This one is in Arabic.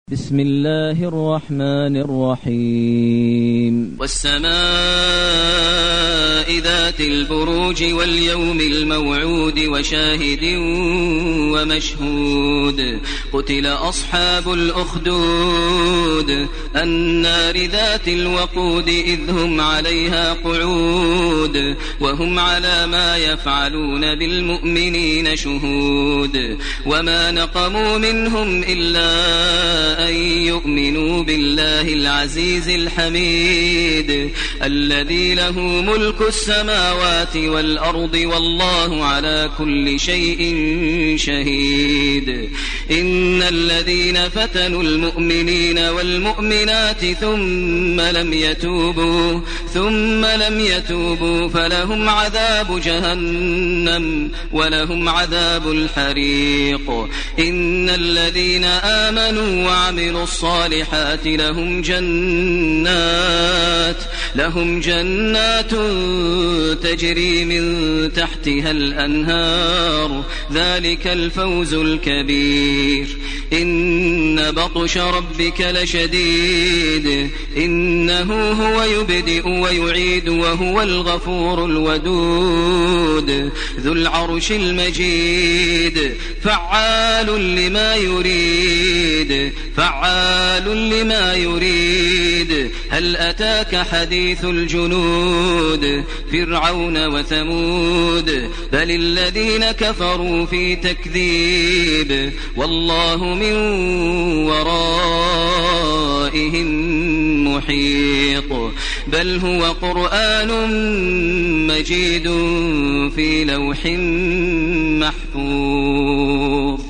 بسم الله الرحمن الرحيم. والسماء ذات البروج واليوم الموعود وشاهد ومشهود. قتل أصحاب الأخدود النار ذات الوقود إذ هم عليها قعود وهم على ما يفعلون بالمؤمنين شهود. وما نقموا منهم إلا أن يؤمنوا بالله العزيز الحميد الذي له ملك السماوات والأرض والله على كل شيء شهيد. إن الذين فتنوا المؤمنين والمؤمنات ثم لم يتوبوا فلهم عذاب جهنم ولهم عذاب الحريق. إن الذين آمنوا وعملوا الصالحات لهم جنات تجري من تحتها الأنهار ذلك الفوز الكبير. إن بطش ربك لشديد إنه هو يبدئ ويعيد وهو الغفور الودود ذو العرش المجيد فعال لما يريد. هل أتاك حديث الجنود فرعون وثمود بل الذين كفروا في تكذيب والله من ورائهم محيط. بل هو قرآن مجيد في لوح محفوظ.